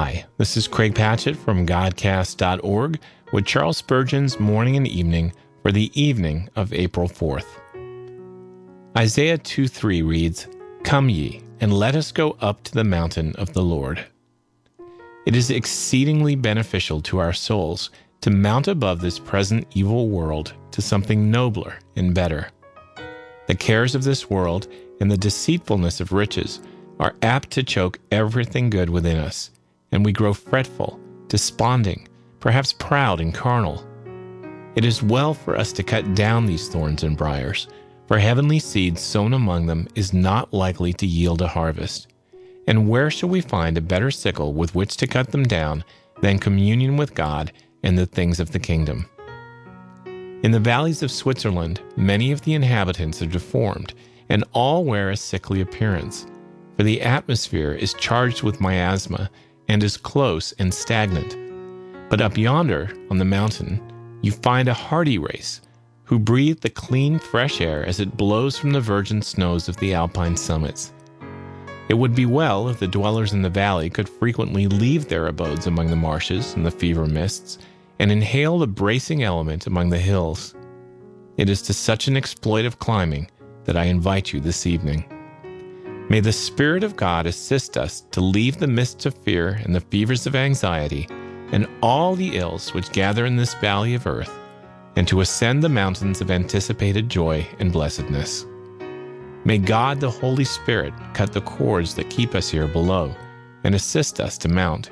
Hi, this is Craig Patchett from Godcast.org with Charles Spurgeon's Morning and Evening for the evening of April 4th. Isaiah 2:3 reads, "Come ye, and let us go up to the mountain of the Lord." It is exceedingly beneficial to our souls to mount above this present evil world to something nobler and better. The cares of this world and the deceitfulness of riches are apt to choke everything good within us, and we grow fretful, desponding, perhaps proud and carnal. It is well for us to cut down these thorns and briars, for heavenly seed sown among them is not likely to yield a harvest. And where shall we find a better sickle with which to cut them down than communion with God and the things of the kingdom? In the valleys of Switzerland, many of the inhabitants are deformed, and all wear a sickly appearance, for the atmosphere is charged with miasma and is close and stagnant. But up yonder, on the mountain, you find a hardy race, who breathe the clean, fresh air as it blows from the virgin snows of the alpine summits. It would be well if the dwellers in the valley could frequently leave their abodes among the marshes and the fever mists, and inhale the bracing element among the hills. It is to such an exploit of climbing that I invite you this evening. May the Spirit of God assist us to leave the mists of fear and the fevers of anxiety and all the ills which gather in this valley of earth, and to ascend the mountains of anticipated joy and blessedness. May God the Holy Spirit cut the cords that keep us here below and assist us to mount.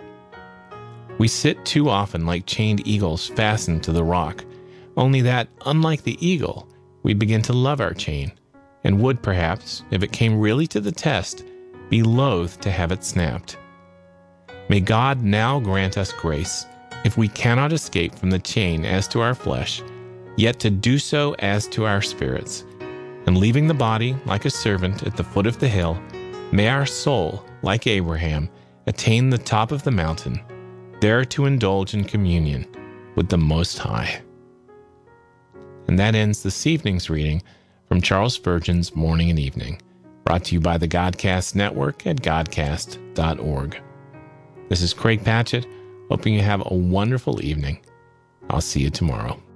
We sit too often like chained eagles fastened to the rock, only that, unlike the eagle, we begin to love our chain, and would perhaps, if it came really to the test, be loath to have it snapped. May God now grant us grace, if we cannot escape from the chain as to our flesh, yet to do so as to our spirits. And leaving the body like a servant at the foot of the hill, may our soul, like Abraham, attain the top of the mountain, there to indulge in communion with the Most High. And that ends this evening's reading from Charles Spurgeon's Morning and Evening, brought to you by the Godcast Network at Godcast.org. This is Craig Patchett, hoping you have a wonderful evening. I'll see you tomorrow.